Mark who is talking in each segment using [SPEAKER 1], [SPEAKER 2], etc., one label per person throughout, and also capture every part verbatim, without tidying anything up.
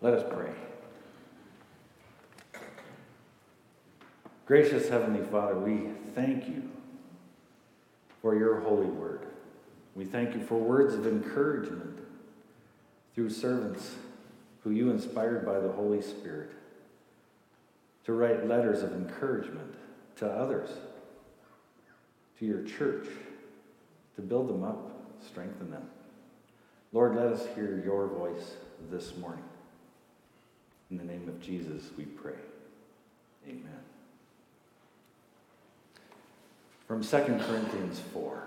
[SPEAKER 1] Let us pray. Gracious Heavenly Father, we thank you for your holy word. We thank you for words of encouragement through servants who you inspired by the Holy Spirit to write letters of encouragement to others, to your church, to build them up, strengthen them. Lord, let us hear your voice this morning. In the name of Jesus, we pray. Amen. From Second Corinthians four.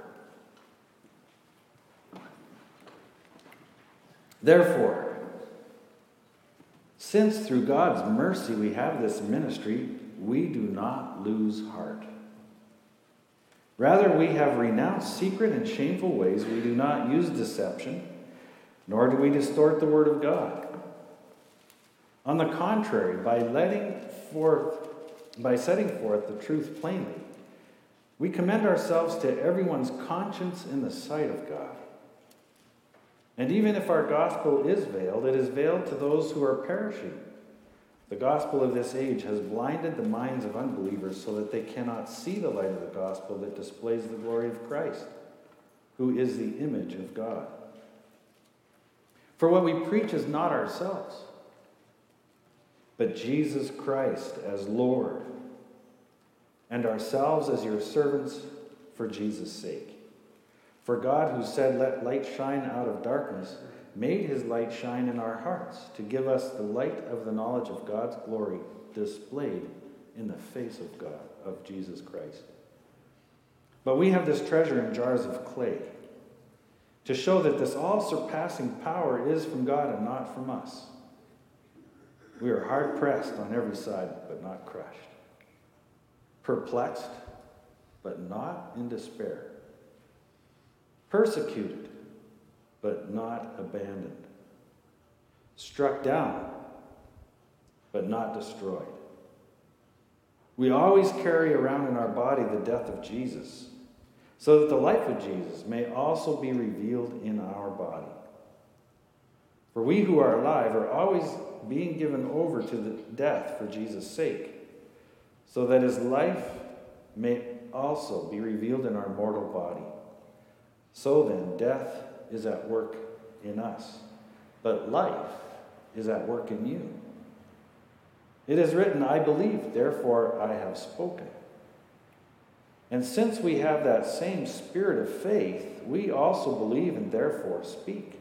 [SPEAKER 1] Therefore, since through God's mercy we have this ministry, we do not lose heart. Rather, we have renounced secret and shameful ways. We do not use deception, nor do we distort the word of God. On the contrary, by letting forth, by setting forth the truth plainly, we commend ourselves to everyone's conscience in the sight of God. And even if our gospel is veiled, it is veiled to those who are perishing. The gospel of this age has blinded the minds of unbelievers so that they cannot see the light of the gospel that displays the glory of Christ, who is the image of God. For what we preach is not ourselves, but Jesus Christ as Lord, and ourselves as your servants for Jesus' sake. For God, who said, "Let light shine out of darkness," made his light shine in our hearts to give us the light of the knowledge of God's glory displayed in the face of God, of Jesus Christ. But we have this treasure in jars of clay to show that this all-surpassing power is from God and not from us. We are hard-pressed on every side, but not crushed. Perplexed, but not in despair. Persecuted, but not abandoned. Struck down, but not destroyed. We always carry around in our body the death of Jesus, so that the life of Jesus may also be revealed in our body. For we who are alive are always being given over to the death for Jesus' sake, so that his life may also be revealed in our mortal body. So then, death is at work in us, but life is at work in you. It is written, "I believe, therefore I have spoken." And since we have that same spirit of faith, we also believe and therefore speak.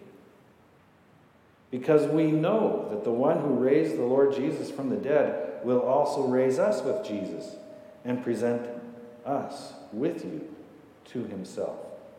[SPEAKER 1] Because we know that the one who raised the Lord Jesus from the dead will also raise us with Jesus and present us with you to himself.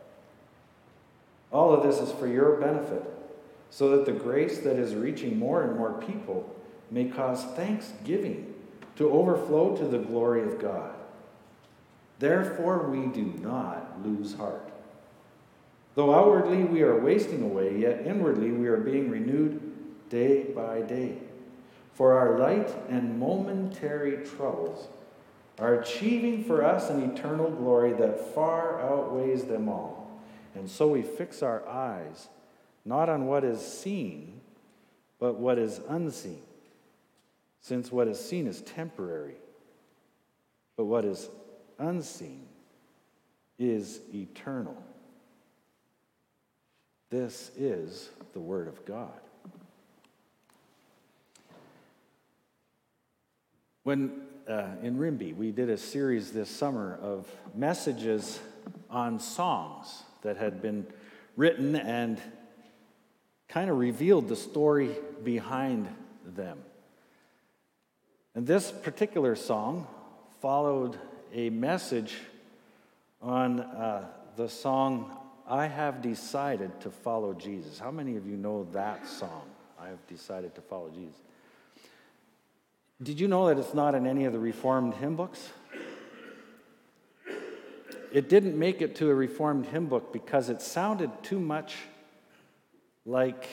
[SPEAKER 1] All of this is for your benefit, so that the grace that is reaching more and more people may cause thanksgiving to overflow to the glory of God. Therefore, we do not lose heart. Though outwardly we are wasting away, yet inwardly we are being renewed day by day. For our light and momentary troubles are achieving for us an eternal glory that far outweighs them all. And so we fix our eyes not on what is seen, but what is unseen. Since what is seen is temporary, but what is unseen is eternal. This is the Word of God. When uh, in Rimby, we did a series this summer of messages on songs that had been written and kind of revealed the story behind them. And this particular song followed a message on uh, the song, "I Have Decided to Follow Jesus." How many of you know that song, "I Have Decided to Follow Jesus"? Did you know that it's not in any of the Reformed hymn books? It didn't make it to a Reformed hymn book because it sounded too much like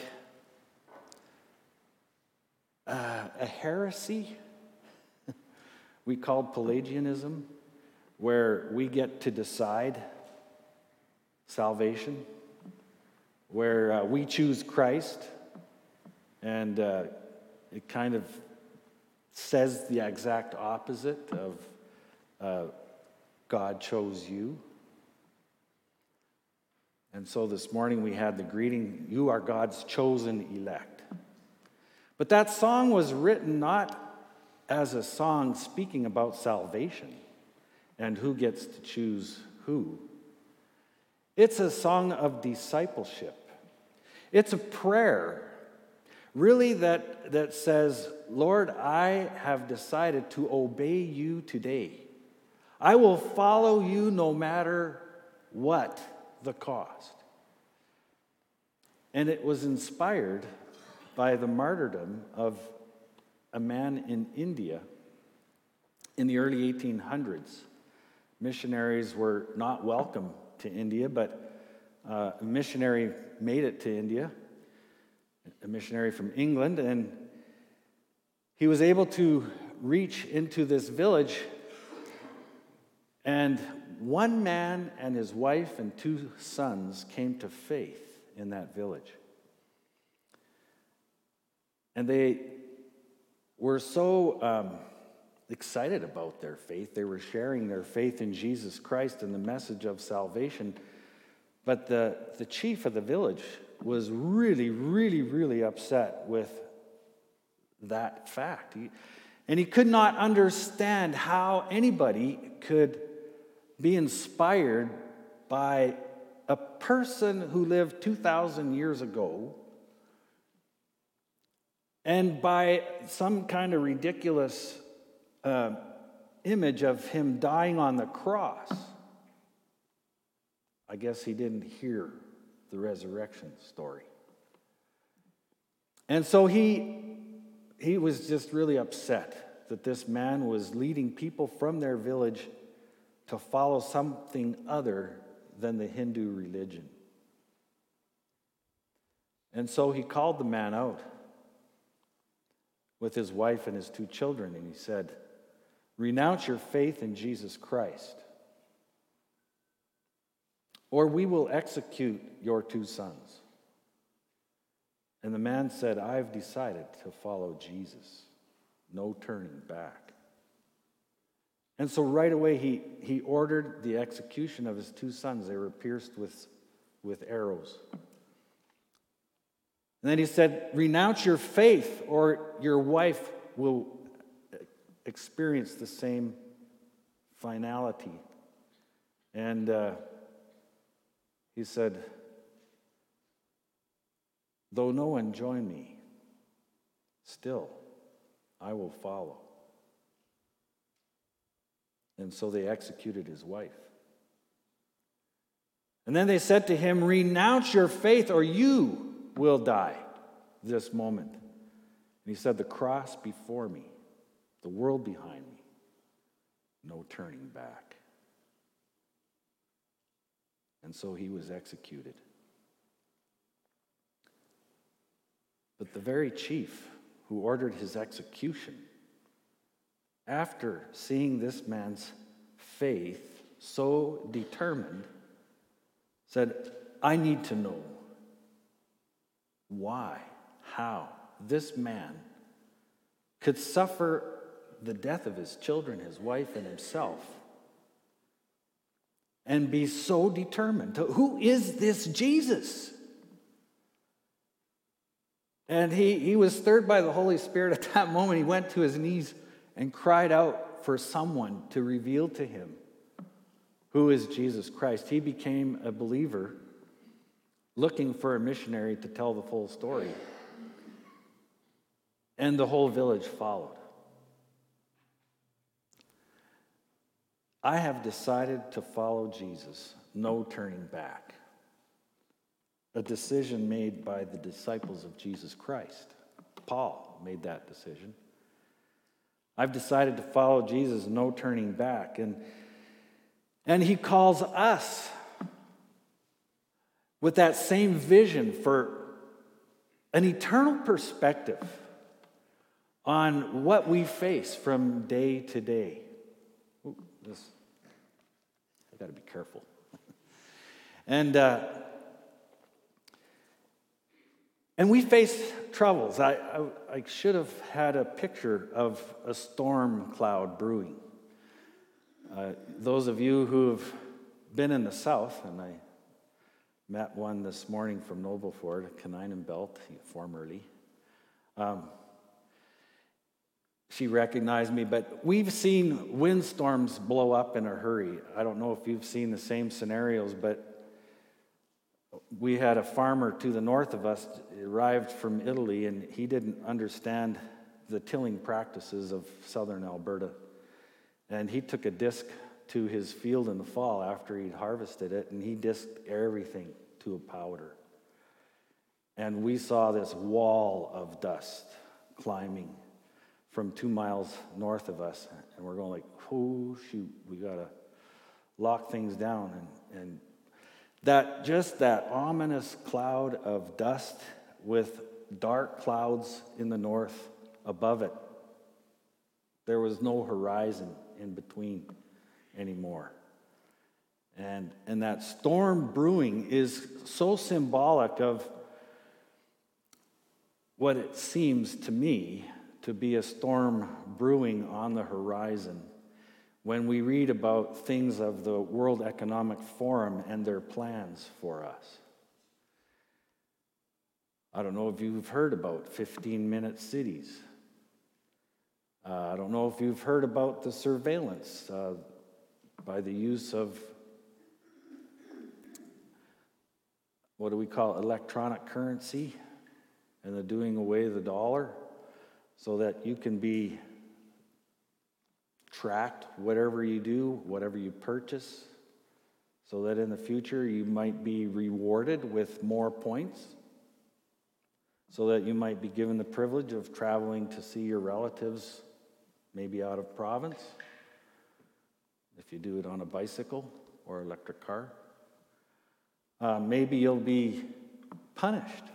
[SPEAKER 1] uh, a heresy we called Pelagianism, where we get to decide salvation, where uh, we choose Christ, and uh, it kind of says the exact opposite of uh, God chose you. And so this morning we had the greeting, you are God's chosen elect. But that song was written not as a song speaking about salvation and who gets to choose who. It's a song of discipleship. It's a prayer, really, that, that says, Lord, I have decided to obey you today. I will follow you no matter what the cost. And it was inspired by the martyrdom of a man in India in the early eighteen hundreds. Missionaries were not welcome to India, but uh, a missionary made it to India, a missionary from England, and he was able to reach into this village, and one man and his wife and two sons came to faith in that village. And they were so um, excited about their faith. They were sharing their faith in Jesus Christ and the message of salvation. But the, the chief of the village was really, really, really upset with that fact. He, and he could not understand how anybody could be inspired by a person who lived two thousand years ago and by some kind of ridiculous uh, image of him dying on the cross. I guess he didn't hear the resurrection story. And so he, he was just really upset that this man was leading people from their village to follow something other than the Hindu religion. And so he called the man out with his wife and his two children, and he said, "Renounce your faith in Jesus Christ, or we will execute your two sons." And the man said, "I've decided to follow Jesus. No turning back." And so right away he, he ordered the execution of his two sons. They were pierced with, with arrows. And then he said, "Renounce your faith, or your wife will experience the same finality." And uh, he said, "Though no one join me, still I will follow." And so they executed his wife. And then they said to him, "Renounce your faith, or you will die this moment." And he said, "The cross before me, the world behind me, no turning back." And so he was executed. But the very chief who ordered his execution, after seeing this man's faith so determined, said, "I need to know why, how this man could suffer the death of his children, his wife, and himself, and be so determined. Who is this Jesus?" And he, he was stirred by the Holy Spirit at that moment. He went to his knees and cried out for someone to reveal to him who is Jesus Christ. He became a believer looking for a missionary to tell the full story. And the whole village followed. I have decided to follow Jesus, no turning back. A decision made by the disciples of Jesus Christ. Paul made that decision. I've decided to follow Jesus, no turning back. And, and he calls us with that same vision for an eternal perspective on what we face from day to day. Ooh, this, I got to be careful. And uh, And we face troubles. I, I, I should have had a picture of a storm cloud brewing. Uh, those of you who have been in the south, and I met one this morning from Nobleford, Caninen Belt, formerly. Um, she recognized me, but we've seen windstorms blow up in a hurry. I don't know if you've seen the same scenarios, but we had a farmer to the north of us, arrived from Italy, and he didn't understand the tilling practices of southern Alberta. And he took a disc to his field in the fall after he'd harvested it, and he disked everything to a powder. And we saw this wall of dust climbing from two miles north of us, and we're going like, oh, shoot, we got to lock things down. And, and that just that ominous cloud of dust with dark clouds in the north above it. There was no horizon in between anymore. And, and that storm brewing is so symbolic of what it seems to me to be a storm brewing on the horizon when we read about things of the World Economic Forum and their plans for us. I don't know if you've heard about fifteen-minute cities. Uh, I don't know if you've heard about the surveillance uh, by the use of, what do we call it, electronic currency, and the doing away of the dollar so that you can be tracked, whatever you do, whatever you purchase, so that in the future you might be rewarded with more points, so that you might be given the privilege of traveling to see your relatives, maybe out of province, if you do it on a bicycle or electric car. Uh, maybe you'll be punished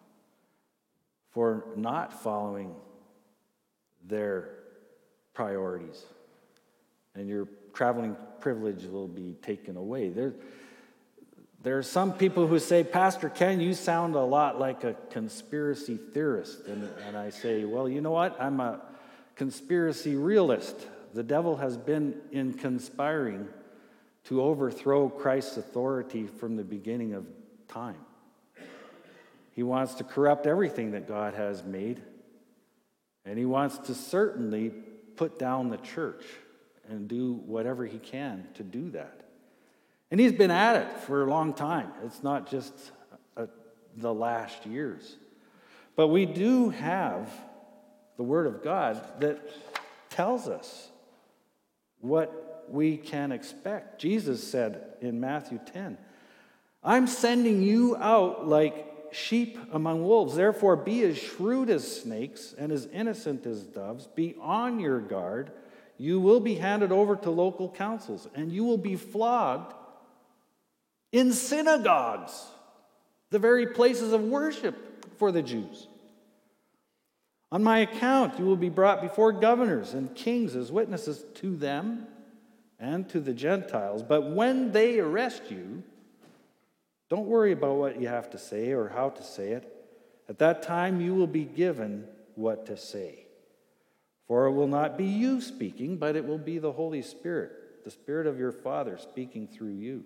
[SPEAKER 1] for not following their priorities, and your traveling privilege will be taken away. There, there are some people who say, Pastor Ken, you sound a lot like a conspiracy theorist. And, and I say, well, you know what? I'm a conspiracy realist. The devil has been in conspiring to overthrow Christ's authority from the beginning of time. He wants to corrupt everything that God has made, and he wants to certainly put down the church and do whatever he can to do that. And he's been at it for a long time. It's not just a, the last years. But we do have the Word of God that tells us what we can expect. Jesus said in Matthew ten, I'm sending you out like sheep among wolves. Therefore, be as shrewd as snakes and as innocent as doves. Be on your guard. You will be handed over to local councils, and you will be flogged in synagogues, the very places of worship for the Jews. On my account, you will be brought before governors and kings as witnesses to them and to the Gentiles. But when they arrest you, don't worry about what you have to say or how to say it. At that time, you will be given what to say. For it will not be you speaking, but it will be the Holy Spirit, the Spirit of your Father speaking through you.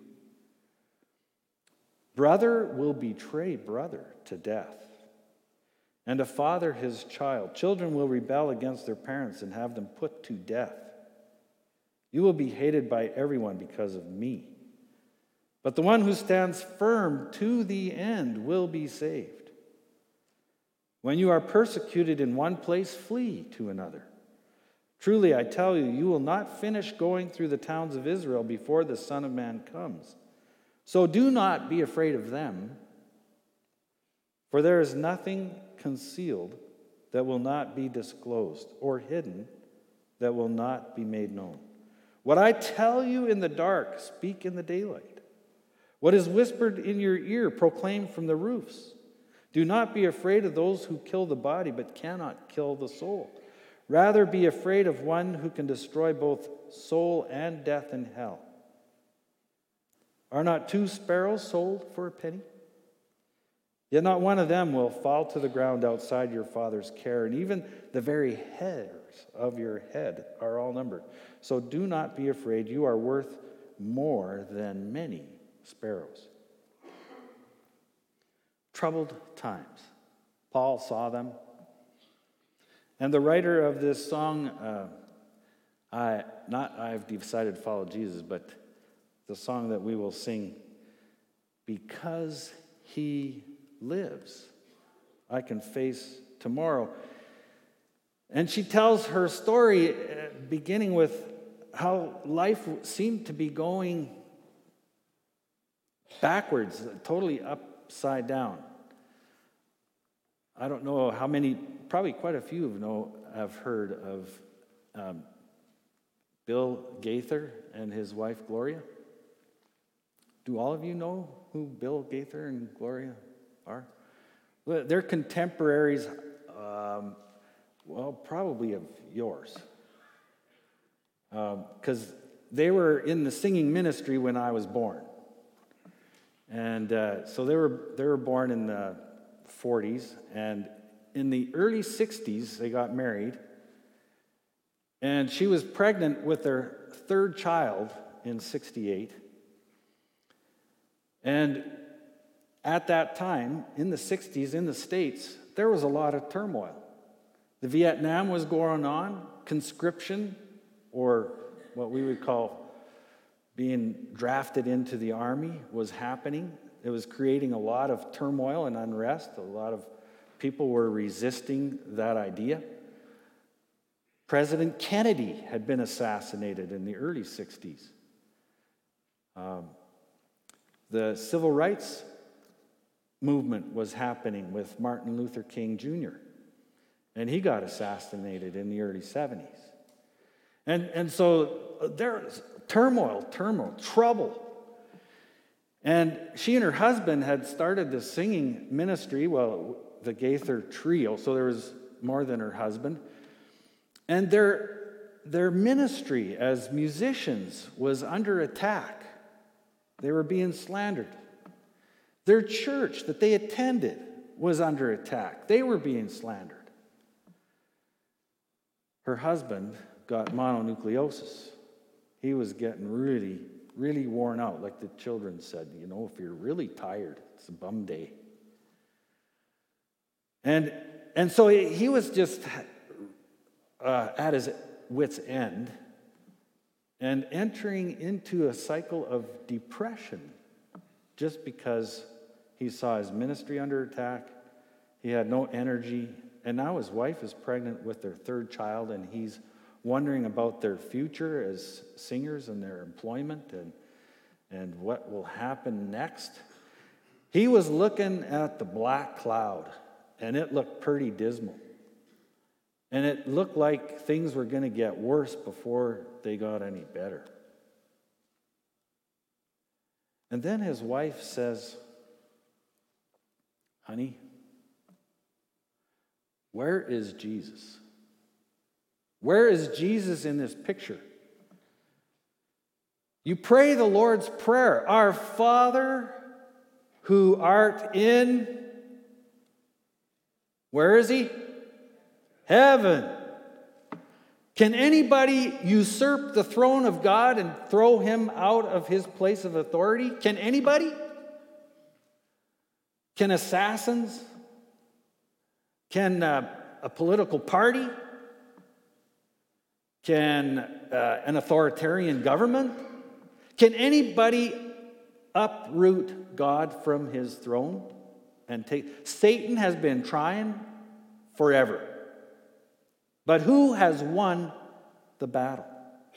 [SPEAKER 1] Brother will betray brother to death, and a father his child. Children will rebel against their parents and have them put to death. You will be hated by everyone because of me. But the one who stands firm to the end will be saved. When you are persecuted in one place, flee to another. Truly, I tell you, you will not finish going through the towns of Israel before the Son of Man comes. So do not be afraid of them, for there is nothing concealed that will not be disclosed, or hidden that will not be made known. What I tell you in the dark, speak in the daylight. What is whispered in your ear, proclaim from the roofs. Do not be afraid of those who kill the body, but cannot kill the soul. Rather, be afraid of one who can destroy both soul and death in hell. Are not two sparrows sold for a penny? Yet not one of them will fall to the ground outside your Father's care, and even the very hairs of your head are all numbered. So do not be afraid. You are worth more than many sparrows. Troubled times. Paul saw them. And the writer of this song, uh, I not I've decided to follow Jesus, but the song that we will sing, because he lives, I can face tomorrow. And she tells her story, uh, beginning with how life seemed to be going backwards, totally upside down. I don't know how many, probably quite a few of know have heard of um, Bill Gaither and his wife Gloria. Do all of you know who Bill Gaither and Gloria are? Well, they're contemporaries, um, well, probably of yours. Because um, they were in the singing ministry when I was born. And uh, so they were they were born in the forties, and in the early sixties they got married, and she was pregnant with their third child in sixty-eight. And at that time, in the sixties, in the States, there was a lot of turmoil. The Vietnam was going on, conscription, or what we would call being drafted into the army, was happening. It was creating a lot of turmoil and unrest. A lot of people were resisting that idea. President Kennedy had been assassinated in the early sixties. Um, the civil rights movement was happening with Martin Luther King Junior And he got assassinated in the early seventies. And, and so there's turmoil, turmoil, trouble. And she and her husband had started this singing ministry, well, the Gaither Trio, so there was more than her husband. And their, their ministry as musicians was under attack. They were being slandered. Their church that they attended was under attack. They were being slandered. Her husband got mononucleosis. He was getting really, really worn out. Like the children said, you know, if you're really tired, it's a bum day. And, and so he, he was just uh, at his wit's end and entering into a cycle of depression just because he saw his ministry under attack. He had no energy. And now his wife is pregnant with their third child, and he's wondering about their future as singers and their employment and, and what will happen next. He was looking at the black cloud, and it looked pretty dismal. And it looked like things were going to get worse before they got any better. And then his wife says, "Honey, where is Jesus? Where is Jesus in this picture? You pray the Lord's Prayer, Our Father who art in," where is he? Heaven. Can anybody usurp the throne of God and throw him out of his place of authority? Can anybody? Can assassins? Can uh, a political party? Can uh, an authoritarian government? Can anybody uproot God from his throne and take? Satan has been trying forever. But who has won the battle?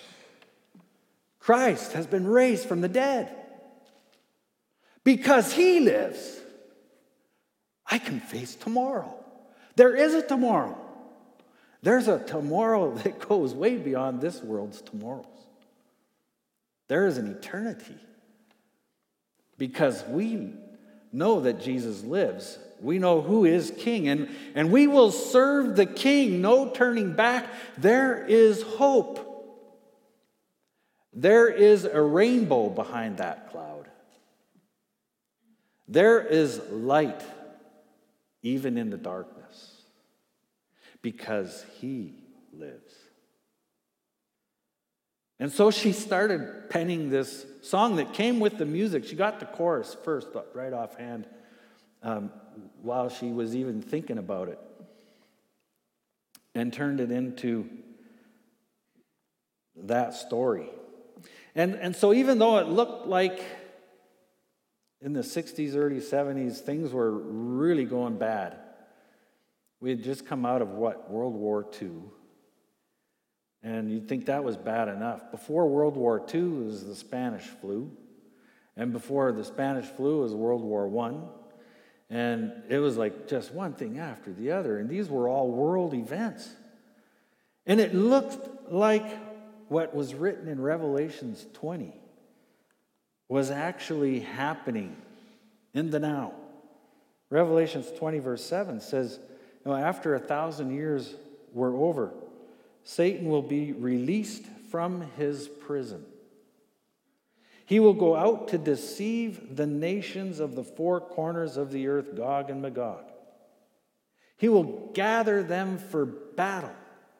[SPEAKER 1] Christ has been raised from the dead. Because he lives, I can face tomorrow. There is a tomorrow. There's a tomorrow that goes way beyond this world's tomorrows. There is an eternity. Because we know that Jesus lives. We know who is king. And, and we will serve the king. No turning back. There is hope. There is a rainbow behind that cloud. There is light even in the darkness, because he lives. And so she started penning this song that came with the music. She got the chorus first, right offhand, um, while she was even thinking about it, and turned it into that story. And, and so even though it looked like in the sixties, early seventies, things were really going bad. We had just come out of what? World War Two. And you'd think that was bad enough. Before World War Two was the Spanish flu. And before the Spanish flu was World War One. And it was like just one thing after the other. And these were all world events. And it looked like what was written in Revelations twenty was actually happening in the now. Revelations twenty verse seven says, you know, after a thousand years were over, Satan will be released from his prison. He will go out to deceive the nations of the four corners of the earth, Gog and Magog. He will gather them for battle.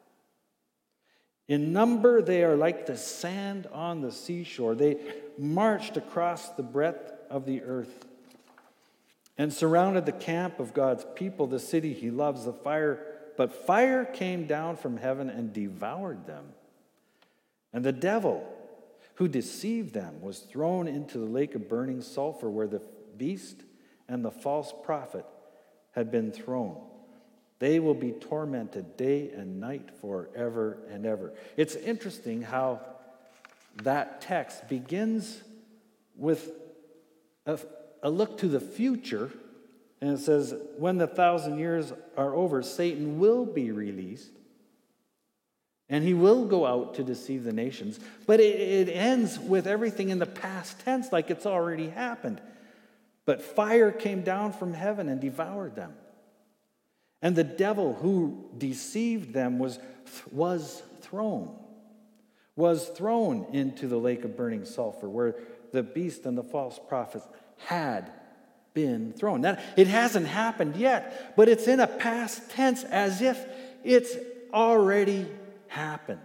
[SPEAKER 1] In number, they are like the sand on the seashore. They marched across the breadth of the earth and surrounded the camp of God's people, the city he loves, the fire. But fire came down from heaven and devoured them. And the devil who deceived them was thrown into the lake of burning sulfur, where the beast and the false prophet had been thrown. They will be tormented day and night forever and ever. It's interesting how that text begins with a, a look to the future. And it says, when the thousand years are over, Satan will be released. And he will go out to deceive the nations. But it, it ends with everything in the past tense, like it's already happened. But fire came down from heaven and devoured them. And the devil who deceived them was, was thrown, was thrown into the lake of burning sulfur, where the beast and the false prophets had been thrown. Now, it hasn't happened yet, but it's in a past tense as if it's already happened.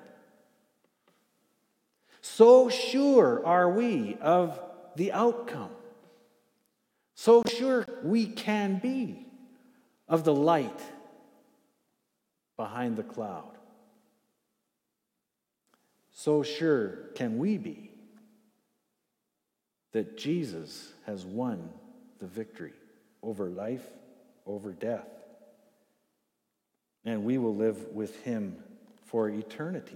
[SPEAKER 1] So sure are we of the outcome. So sure we can be of the light behind the cloud. So sure can we be that Jesus has won the victory over life, over death. And we will live with him for eternity.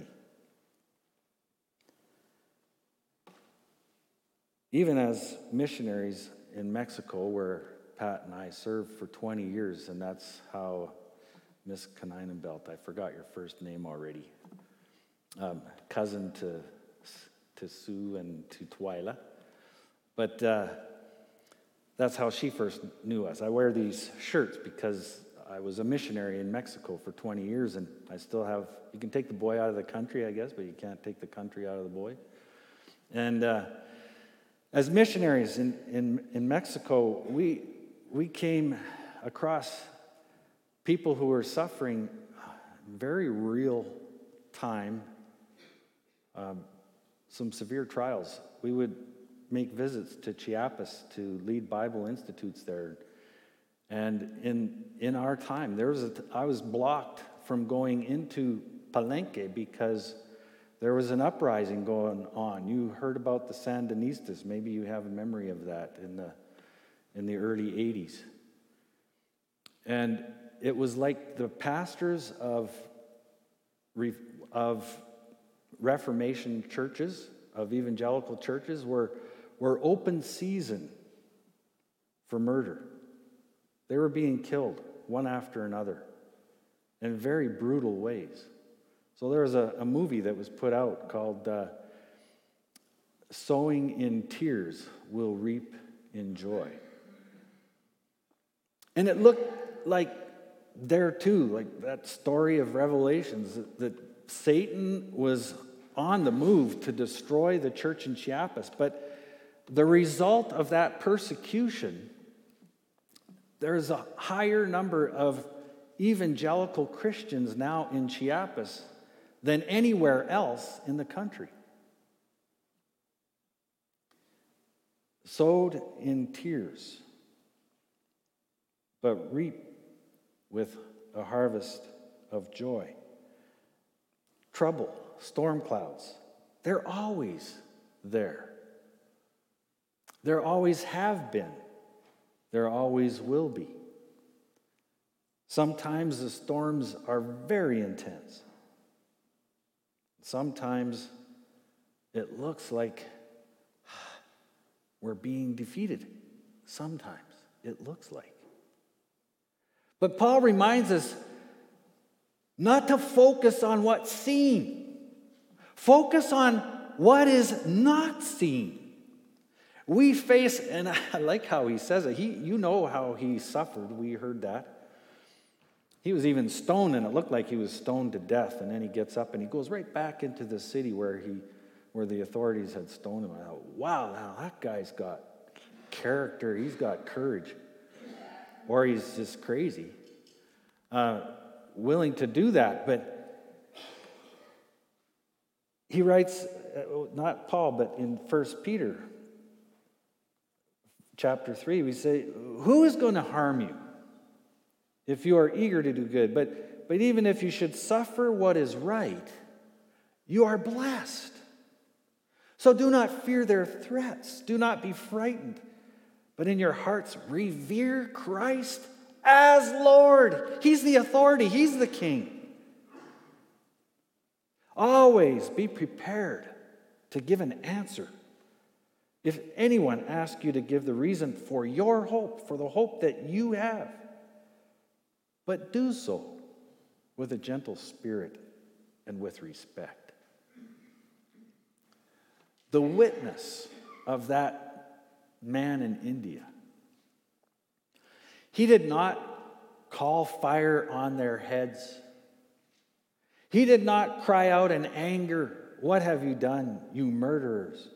[SPEAKER 1] Even as missionaries in Mexico, where Pat and I served for twenty years, and that's how Miss Kaneinenbelt, I forgot your first name already, um, cousin to, to Sue and to Twyla, but uh, that's how she first knew us. I wear these shirts because I was a missionary in Mexico for twenty years, and I still have, you can take the boy out of the country, I guess, but you can't take the country out of the boy. And uh, as missionaries in, in, in Mexico, we, we came across people who were suffering very real time, um, some severe trials. We would make visits to Chiapas to lead Bible institutes there. And in in our time, there was a t- I was blocked from going into Palenque because there was an uprising going on. You heard about the Sandinistas. Maybe you have a memory of that in the in the early eighties. And it was like the pastors of of Reformation churches, of evangelical churches, were were open season for murder. They were being killed one after another in very brutal ways. So there was a, a movie that was put out called uh, Sowing in Tears Will Reap in Joy. And it looked like there too, like that story of Revelations, that, that Satan was on the move to destroy the church in Chiapas. But the result of that persecution There's a higher number of evangelical Christians now in Chiapas than anywhere else in the country. Sowed in tears, but reap with a harvest of joy. Trouble, storm clouds, they're always there. There always have been. There always will be. Sometimes the storms are very intense. Sometimes it looks like we're being defeated. Sometimes it looks like. But Paul reminds us not to focus on what's seen. Focus on what is not seen. We face, and I like how he says it. He, you know how he suffered. We heard that. He was even stoned, and it looked like he was stoned to death. And then he gets up and he goes right back into the city where he, where the authorities had stoned him. I thought, wow, now that guy's got character. He's got courage, or he's just crazy, uh, willing to do that. But he writes, uh, not Paul, but in First Peter. Chapter three, we say, who is going to harm you if you are eager to do good? But, but even if you should suffer what is right, you are blessed. So do not fear their threats. Do not be frightened. But in your hearts, revere Christ as Lord. He's the authority. He's the king. Always be prepared to give an answer if anyone asks you to give the reason for your hope, for the hope that you have. But do so with a gentle spirit and with respect. The witness of that man in India, he did not call fire on their heads. He did not cry out in anger, "What have you done, you murderers?"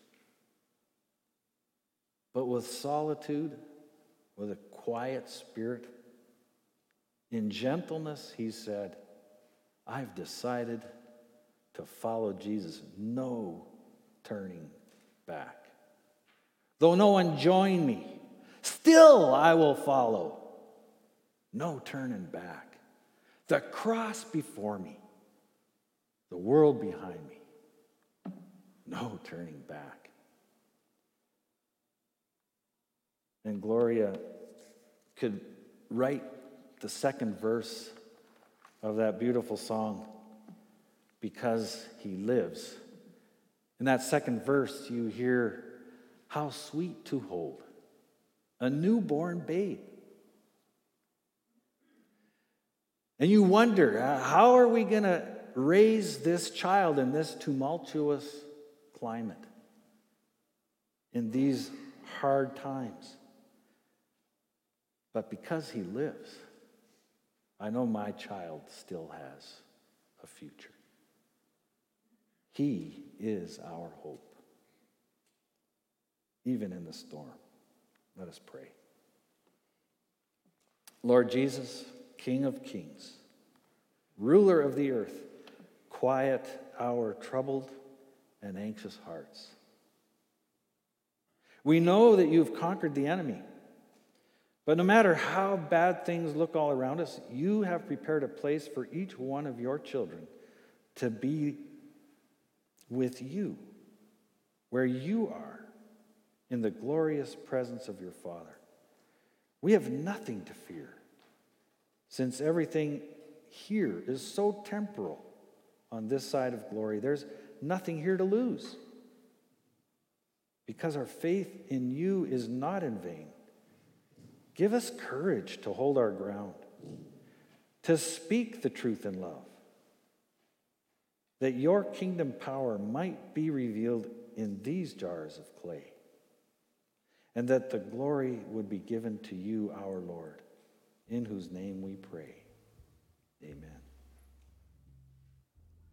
[SPEAKER 1] But with solitude, with a quiet spirit, in gentleness, he said, I've decided to follow Jesus. No turning back. Though no one join me, still I will follow. No turning back. The cross before me, the world behind me. No turning back. And Gloria could write the second verse of that beautiful song, Because He Lives. In that second verse, you hear, how sweet to hold a newborn babe. And you wonder, uh, how are we going to raise this child in this tumultuous climate, in these hard times? But because He lives, I know my child still has a future. He is our hope, even in the storm. Let us pray. Lord Jesus, King of kings, ruler of the earth, quiet our troubled and anxious hearts. We know that you've conquered the enemy. But no matter how bad things look all around us, you have prepared a place for each one of your children to be with you, where you are, in the glorious presence of your Father. We have nothing to fear, since everything here is so temporal on this side of glory. There's nothing here to lose, because our faith in you is not in vain. Give us courage to hold our ground, to speak the truth in love, that your kingdom power might be revealed in these jars of clay, and that the glory would be given to you, our Lord, in whose name we pray. Amen.